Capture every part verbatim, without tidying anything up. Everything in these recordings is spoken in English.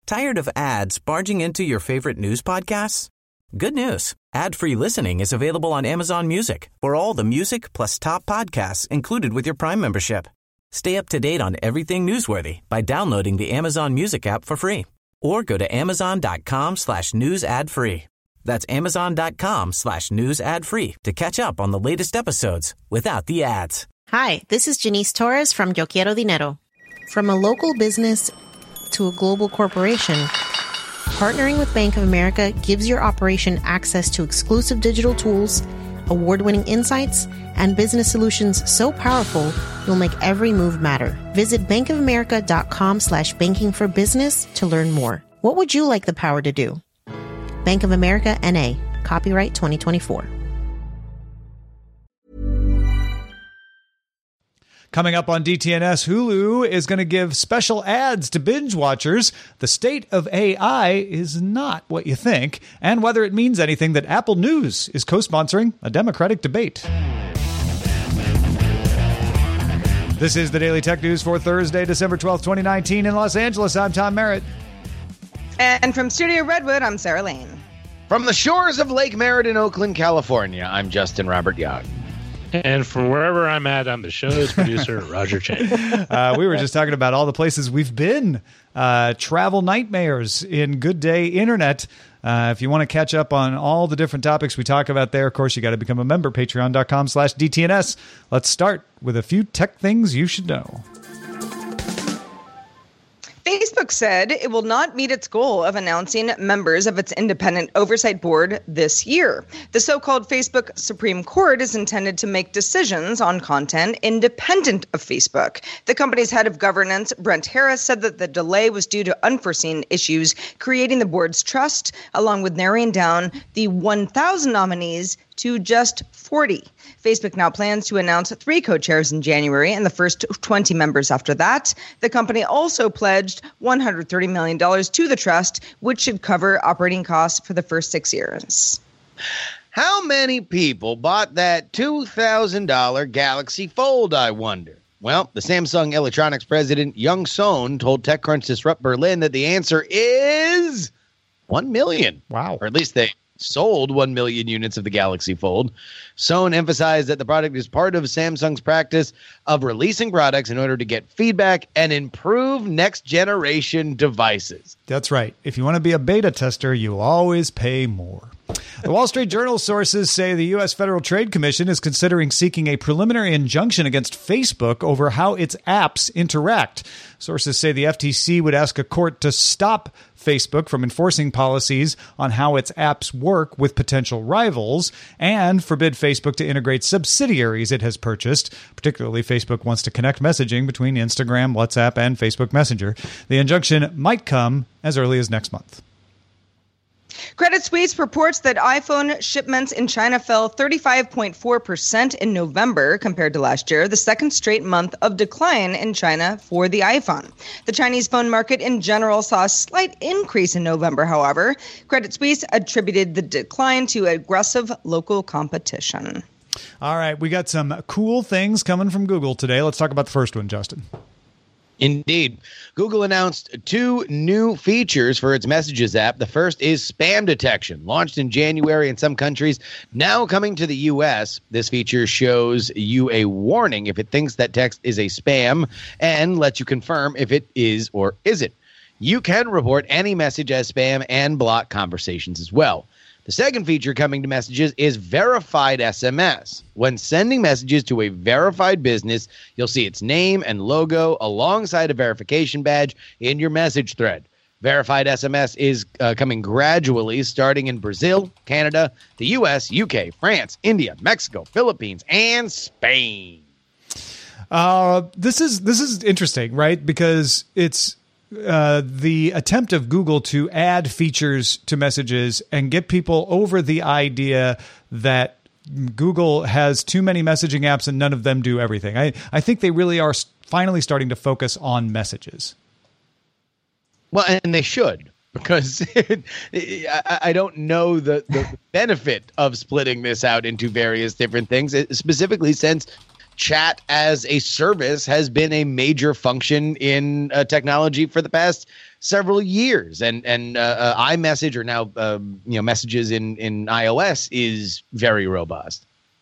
Tired of ads barging into your favorite news podcasts? Good news. Ad-free listening is available on Amazon Music for all the music plus top podcasts included with your Prime membership. Stay up to date on everything newsworthy by downloading the Amazon Music app for free or go to amazon.com slash news ad free. That's amazon.com slash news ad free to catch up on the latest episodes without the ads. Hi, this is Janice Torres from Yo Quiero Dinero. From a local business to a global corporation, partnering with Bank of America gives your operation access to exclusive digital tools, award-winning insights, and business solutions so powerful you'll make every move matter. Visit bankofamerica.com slash banking for business to learn more. What would you like the power to do? Bank of America, N A. Copyright twenty twenty-four. Coming up on D T N S, Hulu is going to give special ads to binge watchers. The state of A I is not what you think, and whether it means anything that Apple News is co-sponsoring a Democratic debate. This is the Daily Tech News for Thursday, December twelfth, twenty nineteen in Los Angeles. I'm Tom Merritt. And from Studio Redwood, I'm Sarah Lane. From the shores of Lake Merritt in Oakland, California, I'm Justin Robert Young. And from wherever I'm at, I'm the show's producer, Roger Chang. Uh, we were just talking about all the places we've been. Uh, travel nightmares in Good Day Internet. Uh, if you want to catch up on all the different topics we talk about there, of course, you got to become a member. Patreon.com slash DTNS. Let's start with a few tech things you should know. Facebook said it will not meet its goal of announcing members of its independent oversight board this year. The so-called Facebook Supreme Court is intended to make decisions on content independent of Facebook. The company's head of governance, Brent Harris, said that the delay was due to unforeseen issues creating the board's trust, along with narrowing down the one thousand nominees to just forty. Facebook now plans to announce three co-chairs in January and the first twenty members after that. The company also pledged one hundred thirty million dollars to the trust, which should cover operating costs for the first six years. How many people bought that two thousand dollars Galaxy Fold, I wonder? Well, the Samsung Electronics president, Young Sohn, told TechCrunch Disrupt Berlin that the answer is one million. Wow. Or at least they sold one million units of the Galaxy Fold. Sohn emphasized that the product is part of Samsung's practice of releasing products in order to get feedback and improve next-generation devices. That's right. If you want to be a beta tester, you always pay more. The Wall Street Journal sources say the U S Federal Trade Commission is considering seeking a preliminary injunction against Facebook over how its apps interact. Sources say the F T C would ask a court to stop Facebook from enforcing policies on how its apps work with potential rivals and forbid Facebook to integrate subsidiaries it has purchased. Particularly, Facebook wants to connect messaging between Instagram, WhatsApp, and Facebook Messenger. The injunction might come as early as next month. Credit Suisse reports that iPhone shipments in China fell thirty-five point four percent in November compared to last year, the second straight month of decline in China for the iPhone. The Chinese phone market in general saw a slight increase in November, however. Credit Suisse attributed the decline to aggressive local competition. All right, we got some cool things coming from Google today. Let's talk about the first one, Justin. Indeed. Google announced two new features for its Messages app. The first is spam detection, launched in January in some countries. Now coming to the U S, this feature shows you a warning if it thinks that text is a spam and lets you confirm if it is or isn't. You can report any message as spam and block conversations as well. The second feature coming to Messages is verified S M S. When sending messages to a verified business, you'll see its name and logo alongside a verification badge in your message thread. Verified S M S is uh, coming gradually, starting in Brazil, Canada, the U S, U K, France, India, Mexico, Philippines, and Spain. Uh, this is this is interesting, right? Because it's Uh, the attempt of Google to add features to Messages and get people over the idea that Google has too many messaging apps and none of them do everything. I, I think they really are finally starting to focus on Messages. Well, and they should, because I, I don't know the, the benefit of splitting this out into various different things, specifically since chat as a service has been a major function in uh, technology for the past several years, and and uh, uh, iMessage, or now uh, you know messages in in iOS, is very robust.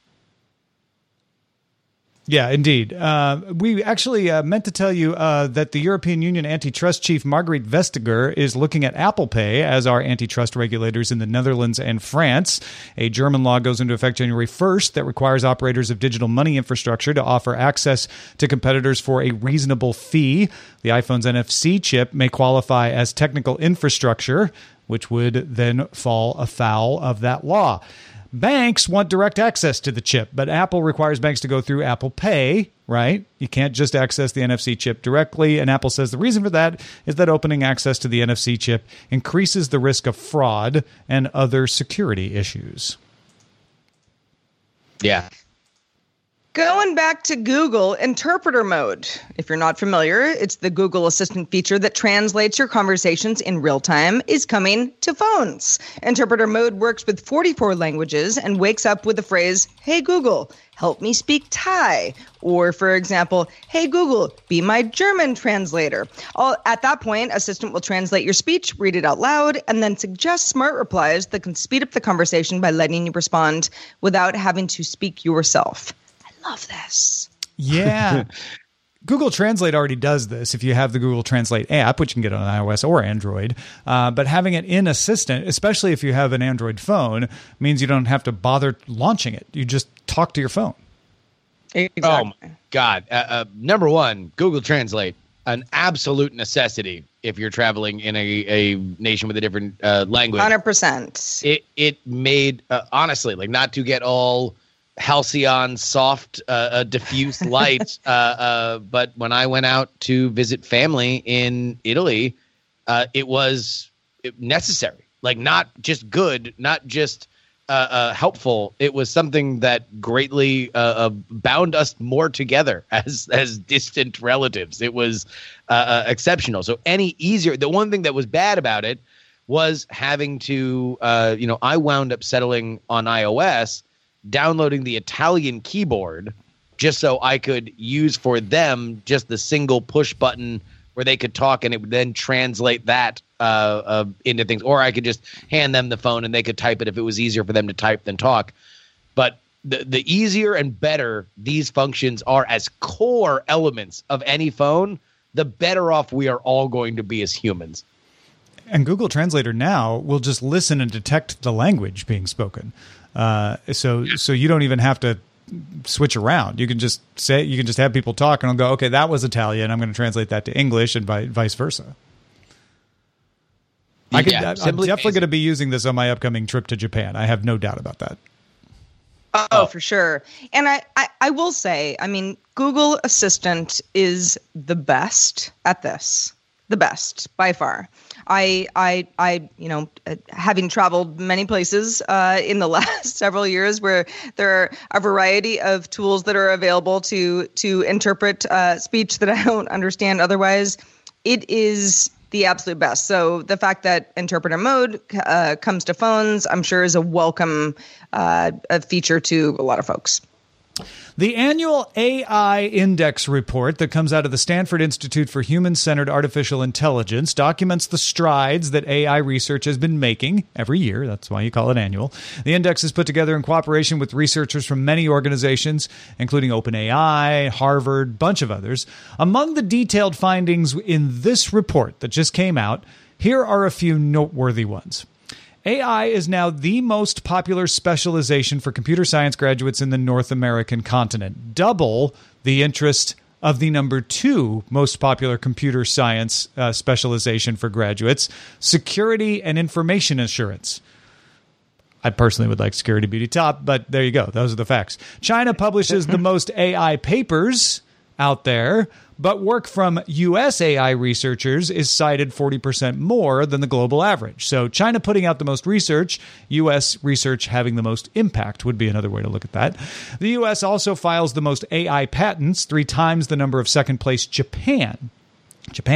Yeah, indeed. Uh, we actually uh, meant to tell you uh, that the European Union antitrust chief Margriet Vestager is looking at Apple Pay as our antitrust regulators in the Netherlands and France. A German law goes into effect January first that requires operators of digital money infrastructure to offer access to competitors for a reasonable fee. The iPhone's N F C chip may qualify as technical infrastructure, which would then fall afoul of that law. Banks want direct access to the chip, but Apple requires banks to go through Apple Pay, right? You can't just access the N F C chip directly, and Apple says the reason for that is that opening access to the N F C chip increases the risk of fraud and other security issues. Yeah. Going back to Google Interpreter Mode. If you're not familiar, it's the Google Assistant feature that translates your conversations in real time, is coming to phones. Interpreter Mode works with forty-four languages and wakes up with the phrase, "Hey Google, help me speak Thai." Or, for example, "Hey Google, be my German translator." All, at that point, Assistant will translate your speech, read it out loud, and then suggest smart replies that can speed up the conversation by letting you respond without having to speak yourself. Love this. Yeah. Google Translate already does this if you have the Google Translate app, which you can get on iOS or Android. Uh, but having it in Assistant, especially if you have an Android phone, means you don't have to bother launching it. You just talk to your phone. Exactly. Oh, my God. Uh, uh, number one, Google Translate, an absolute necessity if you're traveling in a, a nation with a different uh, language. one hundred percent. It, it made, uh, honestly, like not to get all halcyon soft uh, uh diffuse light uh uh but when I went out to visit family in Italy, uh it was necessary, like not just good, not just uh, uh helpful. It was something that greatly uh, uh bound us more together as as distant relatives. It was uh, uh exceptional. So any easier, the one thing that was bad about it was having to uh you know I wound up settling on iOS, downloading the Italian keyboard just so I could use for them just the single push button where they could talk, and it would then translate that uh, uh, into things. Or I could just hand them the phone and they could type it if it was easier for them to type than talk. But the, the easier and better these functions are as core elements of any phone, the better off we are all going to be as humans. And Google Translator now will just listen and detect the language being spoken. Uh, so so you don't even have to switch around. You can just say, you can just have people talk and I'll go, okay, that was Italian. I'm going to translate that to English, and vi- vice versa. I could, Yeah, I'm definitely amazing. going to be using this on my upcoming trip to Japan. I have no doubt about that. Oh, oh, for sure. And I, I, I will say, I mean, Google Assistant is the best at this. The best by far. I, I, I, you know, uh, having traveled many places uh, in the last several years, where there are a variety of tools that are available to to interpret uh, speech that I don't understand otherwise, it is the absolute best. So the fact that Interpreter Mode uh, comes to phones, I'm sure, is a welcome uh, a feature to a lot of folks. The annual A I Index report that comes out of the Stanford Institute for Human-Centered Artificial Intelligence documents the strides that A I research has been making every year. That's why you call it annual. The index is put together in cooperation with researchers from many organizations, including OpenAI, Harvard, a bunch of others. Among the detailed findings in this report that just came out, here are a few noteworthy ones. A I is now the most popular specialization for computer science graduates in the North American continent, double the interest of the number two most popular computer science uh, specialization for graduates, security and information assurance. I personally would like security be top, but there you go. Those are the facts. China publishes the most A I papers out there, but work from U S A I researchers is cited forty percent more than the global average. So China putting out the most research, U S research having the most impact would be another way to look at that. The U S also files the most A I patents, three times the number of second place Japan. Japan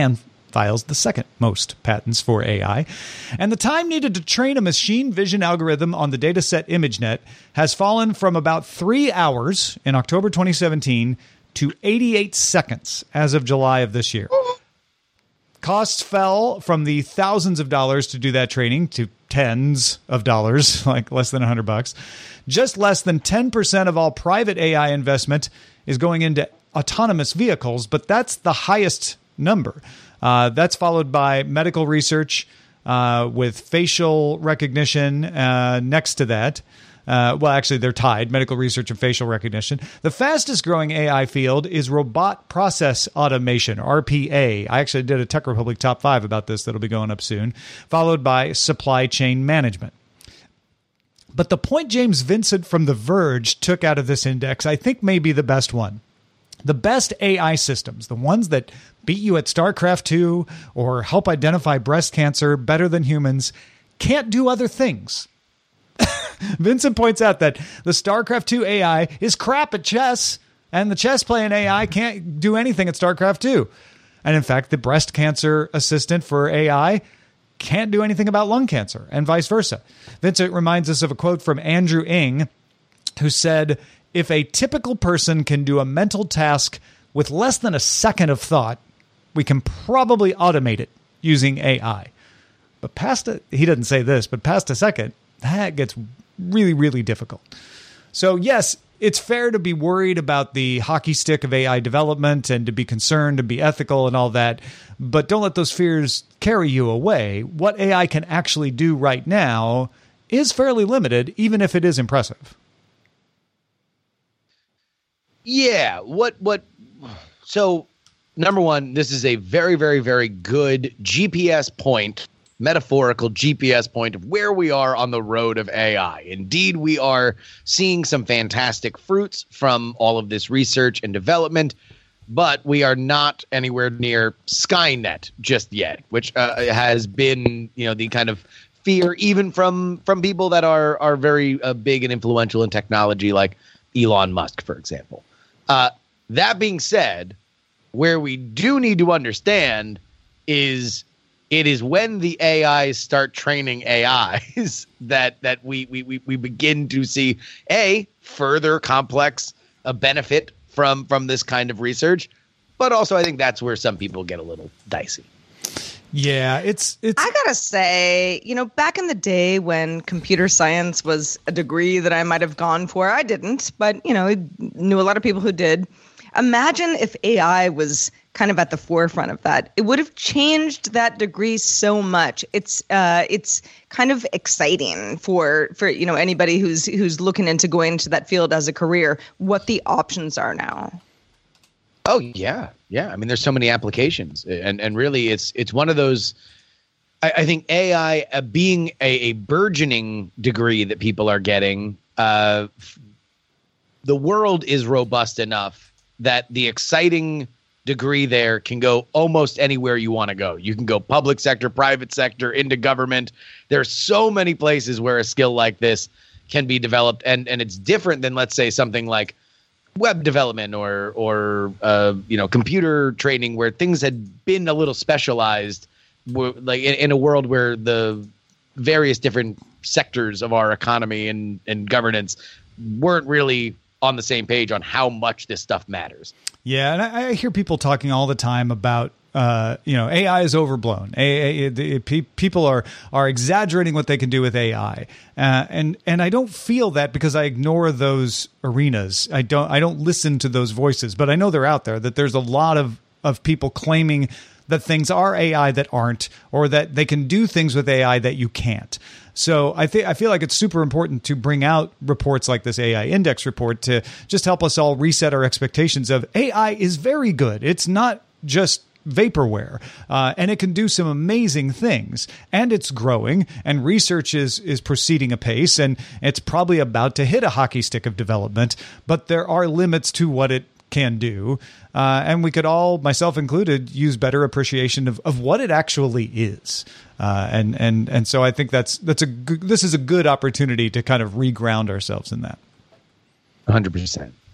files the second most patents for A I. And the time needed to train a machine vision algorithm on the dataset ImageNet has fallen from about three hours in October twenty seventeen to eighty-eight seconds as of July of this year. Costs fell from the thousands of dollars to do that training to tens of dollars, like less than one hundred bucks. Just less than ten percent of all private A I investment is going into autonomous vehicles, but that's the highest number. Uh, that's followed by medical research uh, with facial recognition uh, next to that. Uh, well, actually, they're tied, medical research and facial recognition. The fastest growing A I field is robot process automation, R P A. I actually did a Tech Republic top five about this that'll be going up soon, followed by supply chain management. But the point James Vincent from The Verge took out of this index, I think, may be the best one. The best A I systems, the ones that beat you at StarCraft two or help identify breast cancer better than humans, can't do other things. Vincent points out that the StarCraft two A I is crap at chess, and the chess playing A I can't do anything at StarCraft two. And in fact, the breast cancer assistant for A I can't do anything about lung cancer, and vice versa. Vincent reminds us of a quote from Andrew Ng, who said, "If a typical person can do a mental task with less than a second of thought, we can probably automate it using A I. But past a, he doesn't say this, but past a second, that gets really, really difficult." So yes, it's fair to be worried about the hockey stick of A I development and to be concerned and be ethical and all that, but don't let those fears carry you away. What A I can actually do right now is fairly limited, even if it is impressive. Yeah. What, what, so number one, this is a very, very, very good G P S point, metaphorical G P S point of where we are on the road of A I. Indeed, we are seeing some fantastic fruits from all of this research and development, but we are not anywhere near Skynet just yet, which uh, has been, you know, the kind of fear even from from people that are are very uh, big and influential in technology, like Elon Musk, for example. Uh, that being said, where we do need to understand is it is when the A Is start training A Is that that we we we, we begin to see a further complex uh, benefit from from this kind of research, but also I think that's where some people get a little dicey. Yeah, it's it's. I gotta say, you know, back in the day when computer science was a degree that I might have gone for, I didn't, but you know, I knew a lot of people who did. Imagine if A I was kind of at the forefront of that. It would have changed that degree so much. It's uh, it's kind of exciting for for you know anybody who's who's looking into going into that field as a career. What the options are now. Oh yeah, yeah. I mean, there's so many applications, and and really, it's it's one of those. I, I think A I uh, being a, a burgeoning degree that people are getting, uh, the world is robust enough that the exciting degree there can go almost anywhere you want to go. You can go public sector, private sector, into government. There are so many places where a skill like this can be developed, and and it's different than, let's say, something like web development or or uh, you know computer training, where things had been a little specialized, like in, in a world where the various different sectors of our economy and, and governance weren't really on the same page on how much this stuff matters. Yeah, and I, I hear people talking all the time about uh, you know A I is overblown. A I, the, pe- people are are exaggerating what they can do with A I, uh, and and I don't feel that because I ignore those arenas. I don't I don't listen to those voices, but I know they're out there. That there's a lot of of people claiming that things are A I that aren't, or that they can do things with A I that you can't. So I think I feel like it's super important to bring out reports like this A I Index report to just help us all reset our expectations of A I is very good. It's not just vaporware, uh, and it can do some amazing things, and it's growing, and research is is proceeding apace, and it's probably about to hit a hockey stick of development, but there are limits to what it can do, uh, and we could all, myself included, use better appreciation of, of what it actually is, uh, and and and so I think that's that's a good, this is a good opportunity to kind of reground ourselves in that. one hundred percent.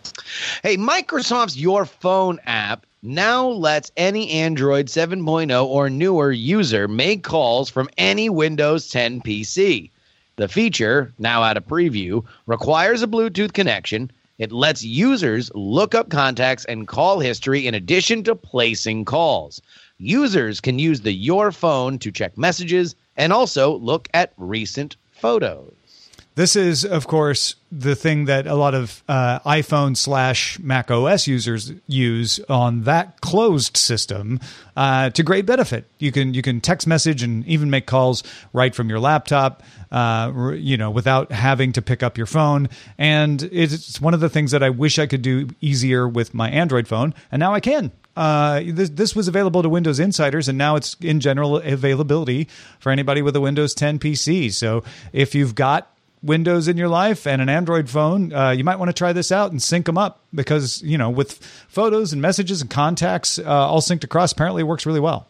Hey, Microsoft's Your Phone app now lets any Android seven point oh or newer user make calls from any Windows ten P C. The feature, now out of preview, requires a Bluetooth connection. It lets users look up contacts and call history in addition to placing calls. Users can use the Your Phone to check messages and also look at recent photos. This is, of course, the thing that a lot of uh, iPhone slash Mac O S users use on that closed system uh, to great benefit. You can you can text message and even make calls right from your laptop, uh, you know, without having to pick up your phone. And it's one of the things that I wish I could do easier with my Android phone, and now I can. Uh, this, this was available to Windows Insiders, and now it's in general availability for anybody with a Windows ten P C. So if you've got Windows in your life and an Android phone, uh, you might want to try this out and sync them up because, you know, with photos and messages and contacts uh, all synced across, apparently it works really well.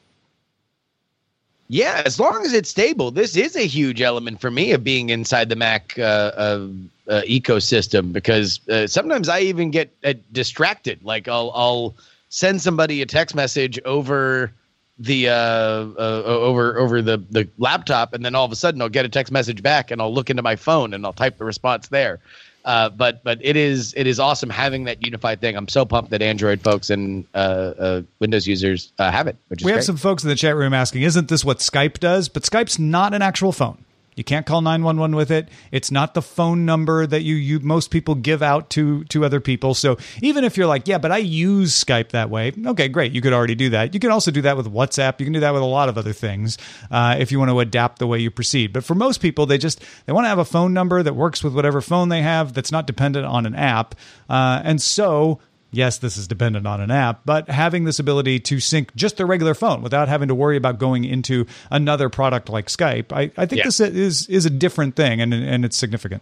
Yeah, as long as it's stable. This is a huge element for me of being inside the Mac uh, uh, uh, ecosystem because uh, sometimes I even get uh, distracted. Like I'll, I'll send somebody a text message over the uh, uh over over the the laptop, and then all of a sudden I'll get a text message back and I'll look into my phone and I'll type the response there. Uh, but but it is it is awesome having that unified thing. I'm so pumped that Android folks and uh, uh, Windows users uh, have it. Which is we have great. some folks in the chat room asking, isn't this what Skype does? But Skype's not an actual phone. You can't call nine one one with it. It's not the phone number that you, you most people give out to, to other people. So even if you're like, yeah, but I use Skype that way. Okay, great. You could already do that. You can also do that with WhatsApp. You can do that with a lot of other things uh, if you want to adapt the way you proceed. But for most people, they just they want to have a phone number that works with whatever phone they have that's not dependent on an app. Uh, and so... Yes, this is dependent on an app, but having this ability to sync just their regular phone without having to worry about going into another product like Skype, I, I think yeah. this is is a different thing, and and it's significant.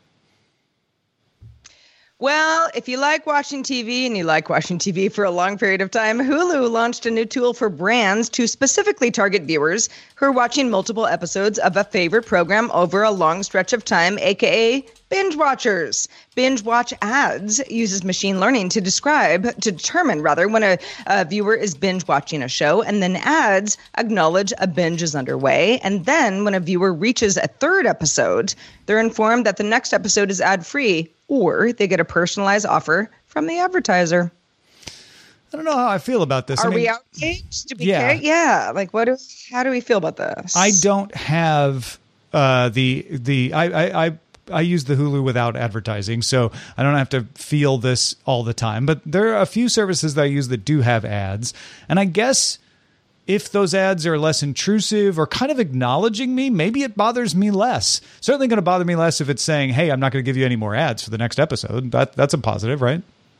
Well, if you like watching T V and you like watching T V for a long period of time, Hulu launched a new tool for brands to specifically target viewers who are watching multiple episodes of a favorite program over a long stretch of time, aka binge watchers. Binge Watch Ads uses machine learning to describe, to determine rather, when a, a viewer is binge watching a show, and then ads acknowledge a binge is underway. And then when a viewer reaches a third episode, they're informed that the next episode is ad-free, or they get a personalized offer from the advertiser. I don't know how I feel about this. Are I mean, we outraged? Do we yeah. care? Yeah. Like, what? Do, how do we feel about this? I don't have uh, the the I I. I I use the Hulu without advertising, so I don't have to feel this all the time. But there are a few services that I use that do have ads. And I guess if those ads are less intrusive or kind of acknowledging me, maybe it bothers me less. Certainly going to bother me less if it's saying, hey, I'm not going to give you any more ads for the next episode. That That's a positive, right?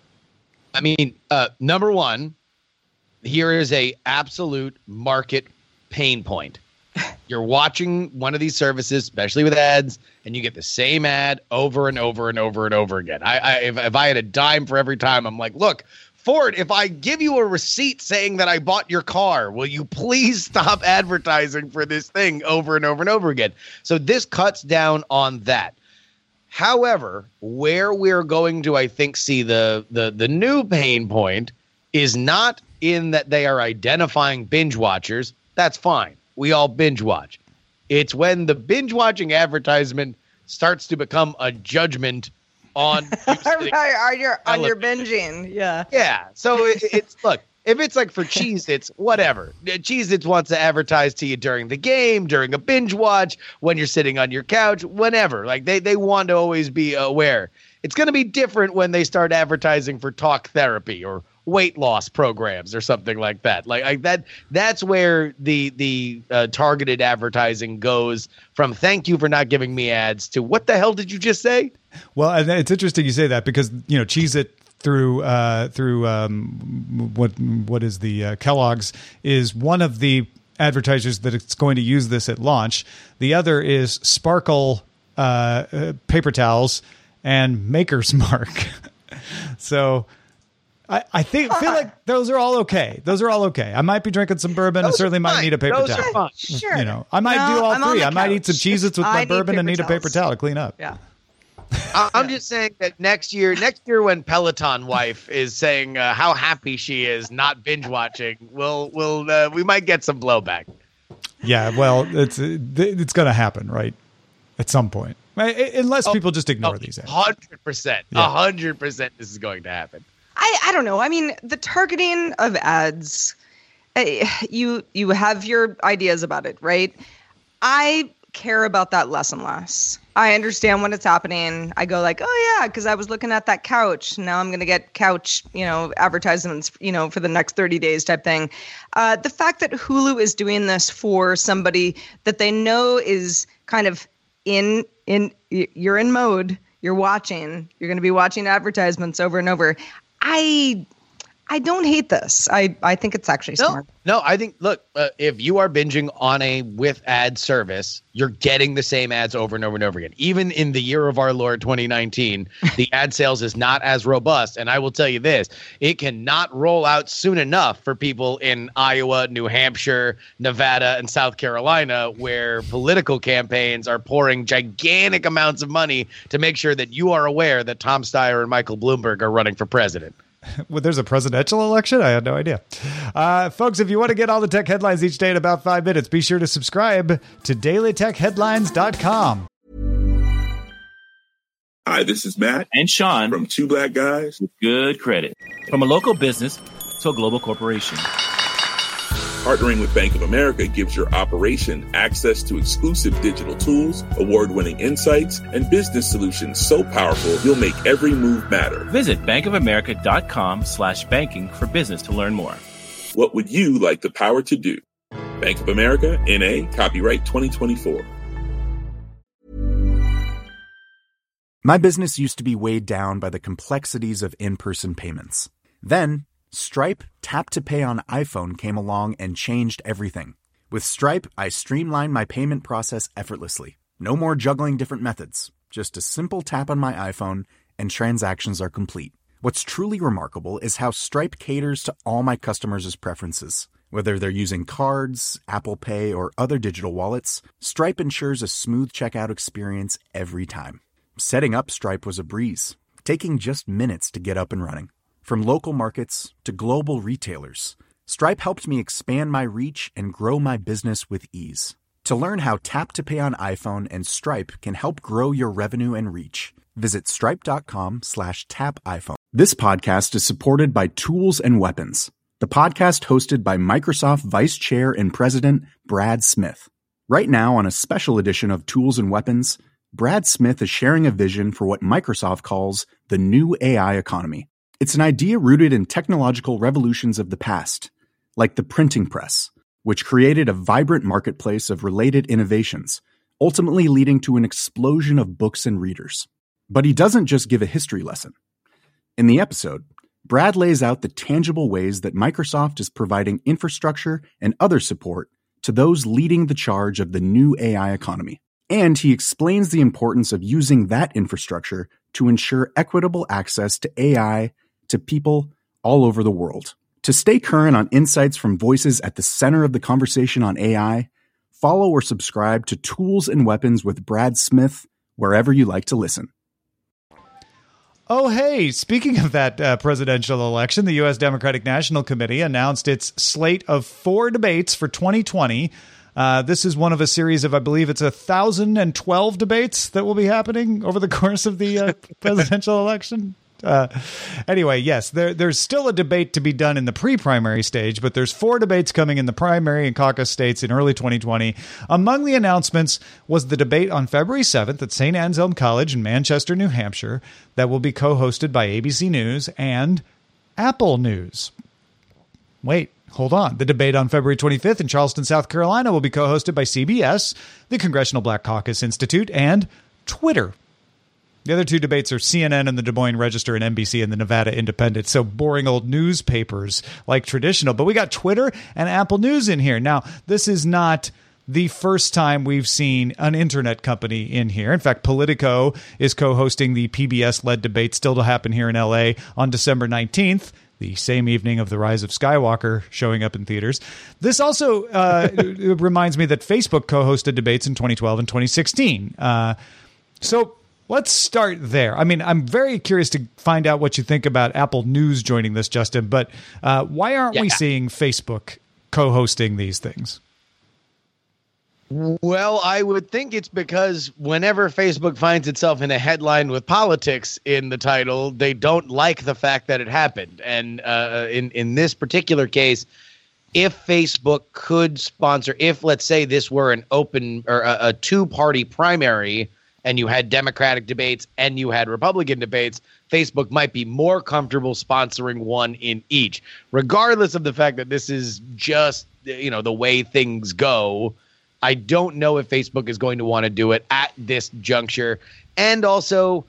I mean, uh, number one, here is a absolute market pain point. You're watching one of these services, especially with ads, and you get the same ad over and over and over and over again. I, I if, if I had a dime for every time, I'm like, look, Ford, if I give you a receipt saying that I bought your car, will you please stop advertising for this thing over and over and over again? So this cuts down on that. However, where we're going to, I think, see the the the new pain point is not in that they are identifying binge watchers. That's fine. We all binge watch. It's when the binge watching advertisement starts to become a judgment on right, on your on your binging. Yeah. Yeah. So it, it's look, if it's like for Cheez-Its, whatever. Cheez-Its wants to advertise to you during the game, during a binge watch, when you're sitting on your couch, whenever. Like they they want to always be aware. It's going to be different when they start advertising for talk therapy or weight loss programs or something like that. Like, like that, that's where the the uh, targeted advertising goes from thank you for not giving me ads to what the hell did you just say? Well, and it's interesting you say that because, you know, Cheez-It through uh, through um, what what is the uh, Kellogg's is one of the advertisers that it's going to use this at launch. The other is Sparkle uh, uh, paper towels and Maker's Mark. So I, I think feel like those are all okay. Those are all okay. I might be drinking some bourbon. Those I certainly might fine. need a paper those towel. Are fine. Sure. You know, I might no, do all I'm three. I might couch. eat some Cheez-Its with I my need bourbon and need towels. a paper towel to clean up. Yeah. I'm just saying that next year, next year when Peloton wife is saying uh, how happy she is not binge watching, we'll we'll uh, we might get some blowback. Yeah, well, it's it's going to happen, right? At some point, unless oh, people just ignore oh, these ads. Hundred percent, a hundred percent, this is going to happen. I I don't know. I mean, the targeting of ads. You you have your ideas about it, right? I care about that less and less. I understand when it's happening. I go like, oh yeah, because I was looking at that couch. Now I'm going to get couch, you know, advertisements, you know, for the next thirty days type thing. Uh, the fact that Hulu is doing this for somebody that they know is kind of in in you're in mode, you're watching, you're going to be watching advertisements over and over. I I don't hate this. I, I think it's actually no, smart. No, I think, look, uh, if you are binging on a with ad service, you're getting the same ads over and over and over again. Even in the year of our Lord twenty nineteen, the ad sales is not as robust. And I will tell you this, it cannot roll out soon enough for people in Iowa, New Hampshire, Nevada, and South Carolina, where political campaigns are pouring gigantic amounts of money to make sure that you are aware that Tom Steyer and Michael Bloomberg are running for president. Well, there's a presidential election? I had no idea. Uh, folks, if you want to get all the tech headlines each day in about five minutes, be sure to subscribe to daily tech headlines dot com. Hi, this is Matt and Sean from Two Black Guys with Good Credit. From a local business to a global corporation, partnering with Bank of America gives your operation access to exclusive digital tools, award-winning insights, and business solutions so powerful you'll make every move matter. Visit bankofamerica.com slash banking for business to learn more. What would you like the power to do? Bank of America, N A, copyright twenty twenty-four. My business used to be weighed down by the complexities of in-person payments. Then, Stripe Tap to Pay on iPhone came along and changed everything. With Stripe, I streamlined my payment process effortlessly. No more juggling different methods. Just a simple tap on my iPhone and transactions are complete. What's truly remarkable is how Stripe caters to all my customers' preferences. Whether they're using cards, Apple Pay, or other digital wallets, Stripe ensures a smooth checkout experience every time. Setting up Stripe was a breeze, taking just minutes to get up and running. From local markets to global retailers, Stripe helped me expand my reach and grow my business with ease. To learn how Tap to Pay on iPhone and Stripe can help grow your revenue and reach, visit stripe.com slash tap iPhone. This podcast is supported by Tools and Weapons, the podcast hosted by Microsoft Vice Chair and President Brad Smith. Right now, on a special edition of Tools and Weapons, Brad Smith is sharing a vision for what Microsoft calls the new A I economy. It's an idea rooted in technological revolutions of the past, like the printing press, which created a vibrant marketplace of related innovations, ultimately leading to an explosion of books and readers. But he doesn't just give a history lesson. In the episode, Brad lays out the tangible ways that Microsoft is providing infrastructure and other support to those leading the charge of the new A I economy. And he explains the importance of using that infrastructure to ensure equitable access to A I to people all over the world. To stay current on insights from voices at the center of the conversation on A I, follow or subscribe to Tools and Weapons with Brad Smith wherever you like to listen. Oh, hey, speaking of that uh, presidential election, the U S Democratic National Committee announced its slate of four debates for twenty twenty. Uh, this is one of a series of, I believe it's one thousand twelve debates that will be happening over the course of the uh, presidential election. Uh, anyway, yes, there, there's still a debate to be done in the pre-primary stage, but there's four debates coming in the primary and caucus states in early twenty twenty. Among the announcements was the debate on February seventh at Saint Anselm College in Manchester, New Hampshire, that will be co-hosted by A B C News and Apple News. Wait, hold on. The debate on February twenty-fifth in Charleston, South Carolina will be co-hosted by C B S, the Congressional Black Caucus Institute, and Twitter. The other two debates are C N N and the Des Moines Register and N B C and the Nevada Independent. So boring old newspapers like traditional. But we got Twitter and Apple News in here. Now, this is not the first time we've seen an internet company in here. In fact, Politico is co-hosting the P B S-led debate still to happen here in L A on December nineteenth. The same evening of The Rise of Skywalker showing up in theaters. This also uh, reminds me that Facebook co-hosted debates in twenty twelve and twenty sixteen. Uh, so... let's start there. I mean, I'm very curious to find out what you think about Apple News joining this, Justin, but uh, why aren't yeah. we seeing Facebook co-hosting these things? Well, I would think it's because whenever Facebook finds itself in a headline with politics in the title, they don't like the fact that it happened. And uh, in, in this particular case, if Facebook could sponsor, if let's say this were an open or a, a two-party primary and you had Democratic debates and you had Republican debates, Facebook might be more comfortable sponsoring one in each, regardless of the fact that this is just, you know, the way things go. I don't know if Facebook is going to want to do it at this juncture. And also,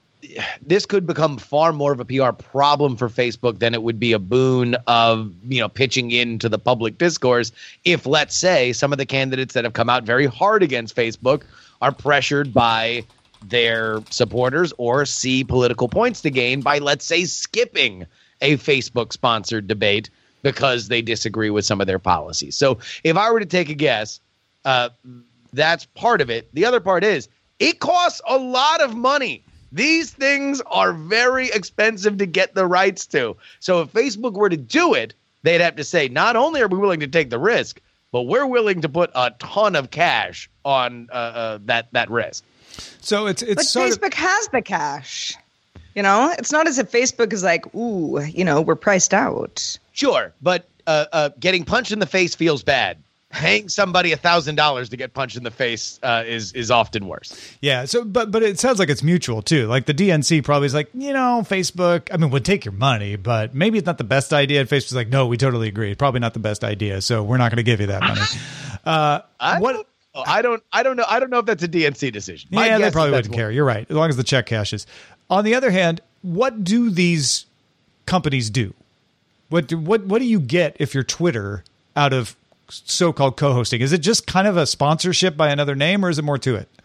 this could become far more of a P R problem for Facebook than it would be a boon of, you know, pitching into the public discourse if, let's say, some of the candidates that have come out very hard against Facebook are pressured by their supporters or see political points to gain by, let's say, skipping a Facebook-sponsored debate because they disagree with some of their policies. So if I were to take a guess, Uh, that's part of it. The other part is it costs a lot of money. These things are very expensive to get the rights to. So if Facebook were to do it, they'd have to say, not only are we willing to take the risk, but we're willing to put a ton of cash on uh, uh, that that risk. So it's it's but sort Facebook of- has the cash. You know, it's not as if Facebook is like, ooh, you know, we're priced out. Sure, but uh, uh, getting punched in the face feels bad. Paying somebody a thousand dollars to get punched in the face uh, is is often worse. Yeah. So, but but it sounds like it's mutual too. Like the D N C probably is like, you know, Facebook. I mean, would take your money, but maybe it's not the best idea. And Facebook's like, no, we totally agree. It's probably not the best idea. So we're not going to give you that money. Uh, I what? Don't, I don't. I don't know. I don't know if that's a D N C decision. My Yeah, they guess probably is wouldn't that's care. You're right, as long as the check cashes. On the other hand, what do these companies do? What do, what what do you get if you're Twitter out of so-called co-hosting? Is it just kind of a sponsorship by another name, or is it more to it?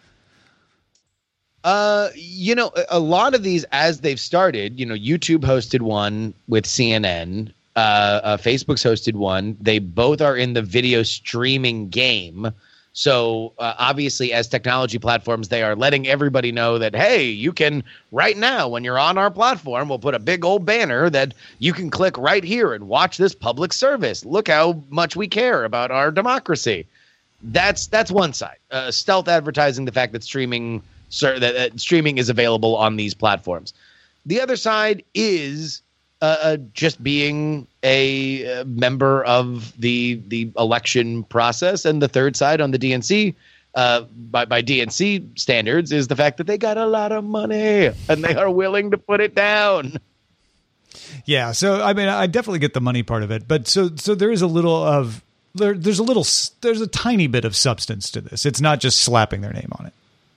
Uh, you know, a, a lot of these, as they've started, you know, YouTube hosted one with C N N. Uh, uh, Facebook's hosted one. They both are in the video streaming game. So uh, obviously, as technology platforms, they are letting everybody know that, hey, you can right now, when you're on our platform, we'll put a big old banner that you can click right here and watch this public service. Look how much we care about our democracy. That's that's one side. Uh, stealth advertising the fact that streaming that, that streaming is available on these platforms. The other side is uh, uh, just being a uh, member of the the election process, and the third side on the D N C, uh, by by D N C standards, is the fact that they got a lot of money and they are willing to put it down. Yeah, so I mean, I definitely get the money part of it, but so so there is a little of there. There's a little. There's a tiny bit of substance to this. It's not just slapping their name on it.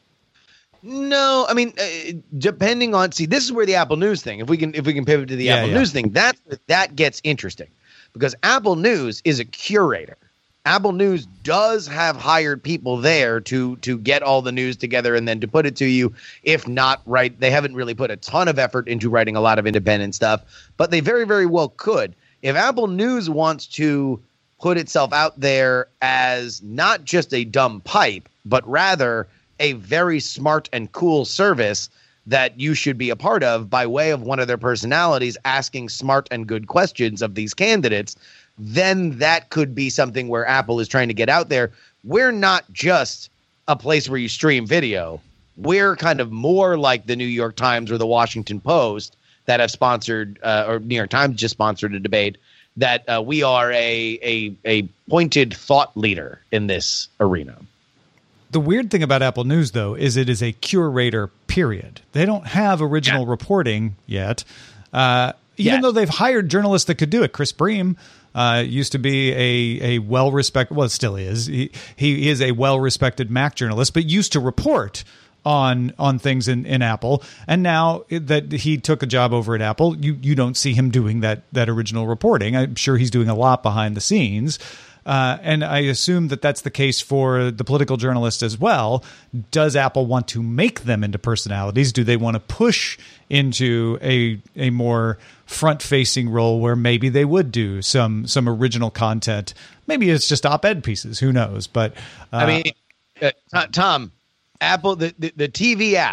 No, I mean, uh, depending on, see, this is where the Apple News thing, if we can, if we can pivot to the Yeah, Apple yeah. News thing, that, that gets interesting because Apple News is a curator. Apple News does have hired people there to, to get all the news together and then to put it to you. If not, right, they haven't really put a ton of effort into writing a lot of independent stuff, but they very, very well could. If Apple News wants to put itself out there as not just a dumb pipe, but rather a very smart and cool service that you should be a part of by way of one of their personalities asking smart and good questions of these candidates, then that could be something where Apple is trying to get out there. We're not just a place where you stream video. We're kind of more like the New York Times or the Washington Post that have sponsored, uh, or New York Times just sponsored a debate, that uh, we are a, a a pointed thought leader in this arena. The weird thing about Apple News, though, is it is a curator, period. They don't have original yeah. reporting yet, uh, even Yes. though they've hired journalists that could do it. Chris Bream uh, used to be a, a well-respected, well, still is. He, he is a well-respected Mac journalist, but used to report on on things in, in Apple. And now that he took a job over at Apple, you, you don't see him doing that, that original reporting. I'm sure he's doing a lot behind the scenes. Uh, and I assume that that's the case for the political journalists as well. Does Apple want to make them into personalities? Do they want to push into a a more front-facing role where maybe they would do some some original content? Maybe it's just op-ed pieces. Who knows? But uh, I mean, uh, Tom, Apple, the, the, the T V app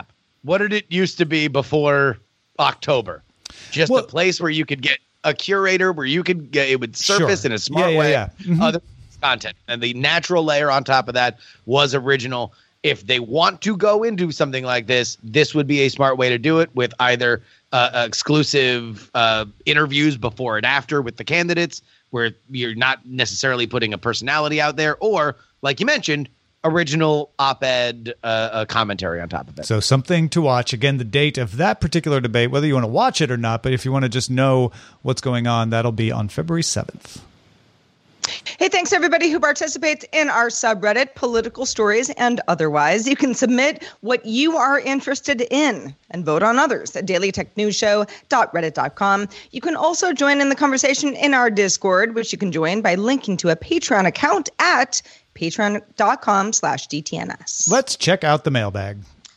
what did it used to be before October? Just well, a place where you could get a curator, where you could get, it would surface sure. in a smart yeah, yeah, way yeah. Mm-hmm. other content. And the natural layer on top of that was original. If they want to go into something like this, this would be a smart way to do it, with either uh, exclusive uh, interviews before and after with the candidates, where you're not necessarily putting a personality out there, or, like you mentioned, original op-ed uh, uh, commentary on top of it. So something to watch. Again, the date of that particular debate, whether you want to watch it or not, but if you want to just know what's going on, that'll be on February seventh. Hey, thanks to everybody who participates in our subreddit, Political Stories and Otherwise. You can submit what you are interested in and vote on others at daily tech news show dot reddit dot com. You can also join in the conversation in our Discord, which you can join by linking to a Patreon account at patreon dot com slash D T N S. Let's check out the mailbag.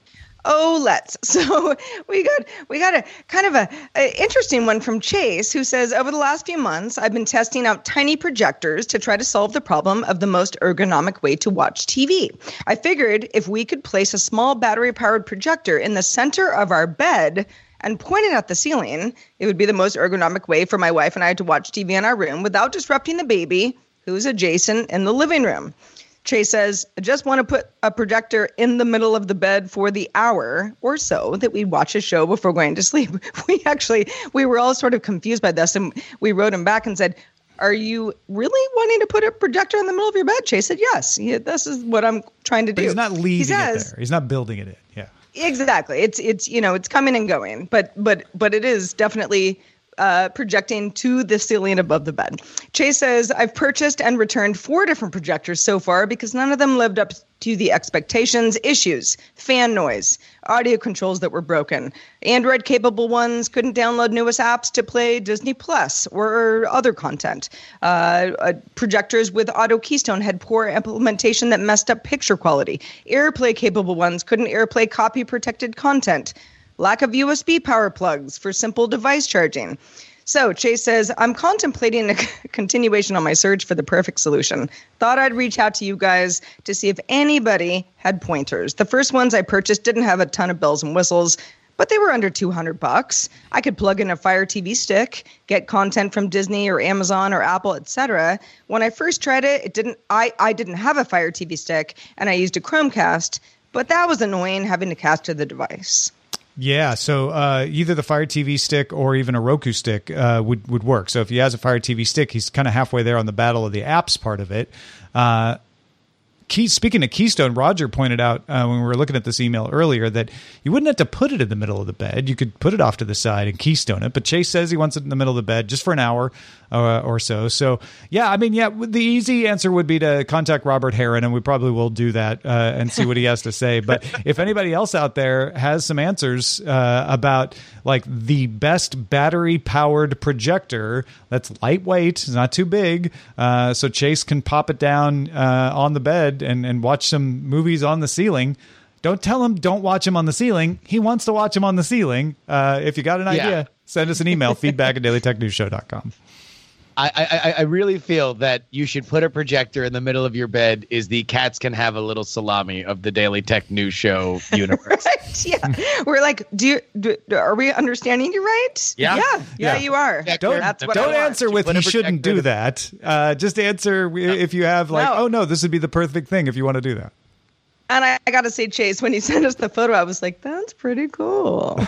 Oh, let's. So we got we got a kind of a, a interesting one from Chase, who says, over the last few months, I've been testing out tiny projectors to try to solve the problem of the most ergonomic way to watch T V. I figured if we could place a small battery-powered projector in the center of our bed and point it at the ceiling, it would be the most ergonomic way for my wife and I to watch T V in our room without disrupting the baby, who's adjacent in the living room. Chase says, I just want to put a projector in the middle of the bed for the hour or so that we watch a show before going to sleep. We actually, we were all sort of confused by this, and we wrote him back and said, are you really wanting to put a projector in the middle of your bed? Chase said, yes, yeah, this is what I'm trying to do. But he's not leaving he says, it there. He's not building it in. Yeah, exactly. It's, it's, you know, it's coming and going, but, but, but it is definitely Uh, projecting to the ceiling above the bed. Chase says, I've purchased and returned four different projectors so far because none of them lived up to the expectations. Issues, fan noise, audio controls that were broken. Android-capable ones couldn't download newest apps to play Disney Plus or other content. Uh, uh, projectors with auto keystone had poor implementation that messed up picture quality. AirPlay-capable ones couldn't AirPlay copy-protected content. Lack of U S B power plugs for simple device charging. So Chase says, I'm contemplating a continuation on my search for the perfect solution. Thought I'd reach out to you guys to see if anybody had pointers. The first ones I purchased didn't have a ton of bells and whistles, but they were under two hundred bucks. I could plug in a Fire T V stick, get content from Disney or Amazon or Apple, et cetera. When I first tried it, it didn't. I, I didn't have a Fire T V stick, and I used a Chromecast, but that was annoying having to cast to the device. Yeah, so uh, either the Fire T V stick or even a Roku stick uh, would, would work. So if he has a Fire T V stick, he's kind of halfway there on the battle of the apps part of it. Uh, Key, speaking of Keystone, Roger pointed out uh, when we were looking at this email earlier that you wouldn't have to put it in the middle of the bed. You could put it off to the side and Keystone it. But Chase says he wants it in the middle of the bed just for an hour uh, or so. So, yeah, I mean, yeah, the easy answer would be to contact Robert Heron, and we probably will do that uh, and see what he has to say. But if anybody else out there has some answers uh, about like the best battery-powered projector that's lightweight, it's not too big, uh, so Chase can pop it down uh, on the bed and, and watch some movies on the ceiling. Don't tell him don't watch him on the ceiling. He wants to watch him on the ceiling. Uh, if you got an idea, yeah. Send us an email, feedback at daily tech news show dot com. I, I, I really feel that you should put a projector in the middle of your bed is the cats can have a little salami of the Daily Tech News Show universe. Right? Yeah. We're like, do you, do, are we understanding you right? Yeah. Yeah, yeah, yeah. You are. Don't, That's what don't I answer with you shouldn't do that. Uh, just answer no. if you have like, no. oh, no, this would be the perfect thing if you want to do that. And I, I got to say, Chase, when he sent us the photo, I was like, that's pretty cool.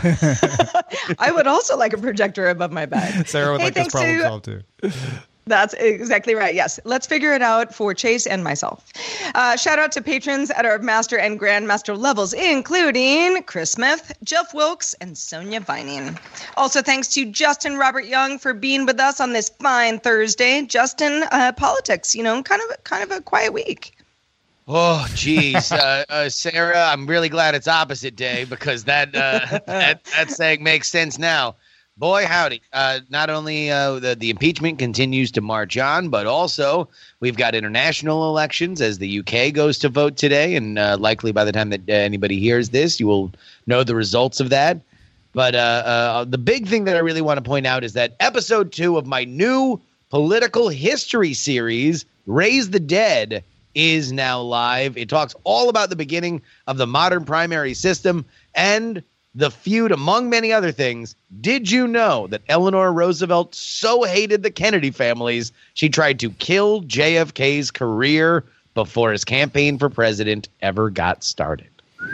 I would also like a projector above my bed. Sarah would hey, like this problem to, solved too. That's exactly right. Yes. Let's figure it out for Chase and myself. Uh, shout out to patrons at our master and grandmaster levels, including Chris Smith, Jeff Wilkes, and Sonia Vining. Also, thanks to Justin Robert Young for being with us on this fine Thursday. Justin, uh, politics, you know, kind of, kind of a quiet week. Oh, geez. uh, uh, Sarah, I'm really glad it's opposite day because that uh, that, that saying makes sense now. Boy, howdy. Uh, not only uh, the, the impeachment continues to march on, but also we've got international elections as the U K goes to vote today. And uh, likely by the time that uh, anybody hears this, you will know the results of that. But uh, uh, the big thing that I really want to point out is that episode two of my new political history series, Raise the Dead, is now live. It talks all about the beginning of the modern primary system end the feud, among many other things. Did you know that Eleanor Roosevelt so hated the Kennedy families, she tried to kill J F K's career before his campaign for president ever got started?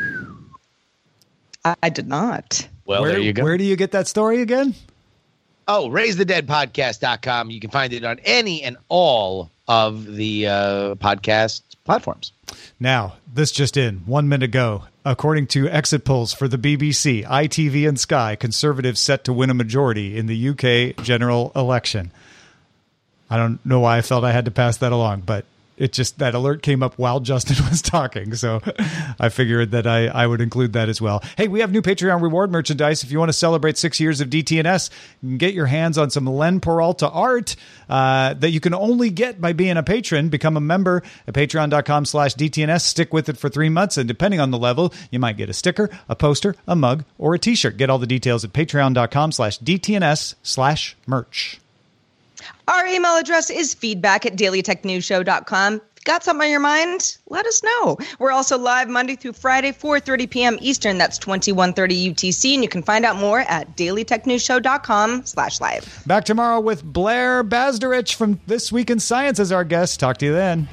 I, I did not. Well, where, there you go. Where do you get that story again? Oh, raise the dead podcast dot com. You can find it on any and all of the uh, podcast platforms. Now, this just in, one minute ago. According to exit polls for the B B C, I T V and Sky, Conservatives set to win a majority in the U K general election. I don't know why I felt I had to pass that along, but it just, that alert came up while Justin was talking, so I figured that I, I would include that as well. Hey, we have new Patreon reward merchandise. If you want to celebrate six years of D T N S, you can get your hands on some Len Peralta art uh, that you can only get by being a patron. Become a member at patreon.com slash DTNS. Stick with it for three months, and depending on the level, you might get a sticker, a poster, a mug, or a t-shirt. Get all the details at patreon.com slash DTNS slash merch. Our email address is feedback at daily tech news show dot com. If you got something on your mind, let us know. We're also live Monday through Friday, four thirty p.m. Eastern. That's twenty-one thirty U T C. And you can find out more at daily tech news show dot com slash live. Back tomorrow with Blair Bazderich from This Week in Science as our guest. Talk to you then.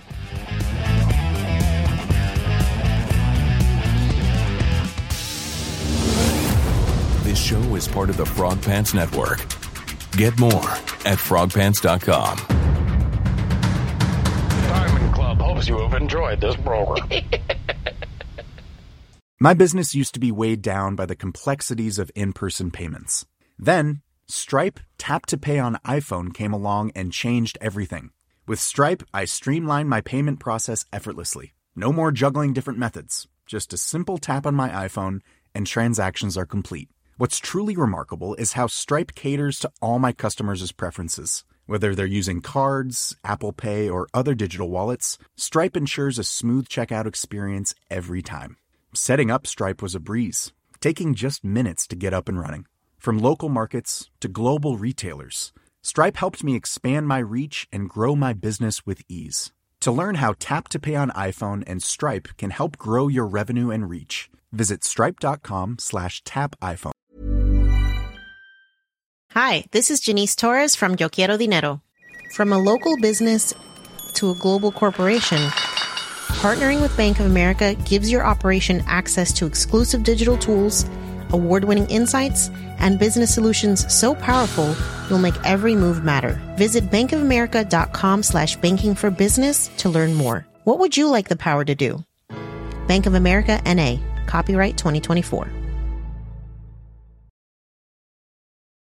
This show is part of the Frog Pants Network. Get more at frog pants dot com. Diamond Club hopes you have enjoyed this program. My business used to be weighed down by the complexities of in-person payments. Then, Stripe Tap to Pay on iPhone came along and changed everything. With Stripe, I streamlined my payment process effortlessly. No more juggling different methods. Just a simple tap on my iPhone and transactions are complete. What's truly remarkable is how Stripe caters to all my customers' preferences. Whether they're using cards, Apple Pay, or other digital wallets, Stripe ensures a smooth checkout experience every time. Setting up Stripe was a breeze, taking just minutes to get up and running. From local markets to global retailers, Stripe helped me expand my reach and grow my business with ease. To learn how Tap to Pay on iPhone and Stripe can help grow your revenue and reach, visit stripe.com slash tap iPhone. Hi, this is Janice Torres from Yo Quiero Dinero. From a local business to a global corporation, partnering with Bank of America gives your operation access to exclusive digital tools, award-winning insights, and business solutions so powerful you'll make every move matter. Visit bankofamerica.com slash banking for business to learn more. What would you like the power to do? Bank of America, N A. Copyright twenty twenty-four.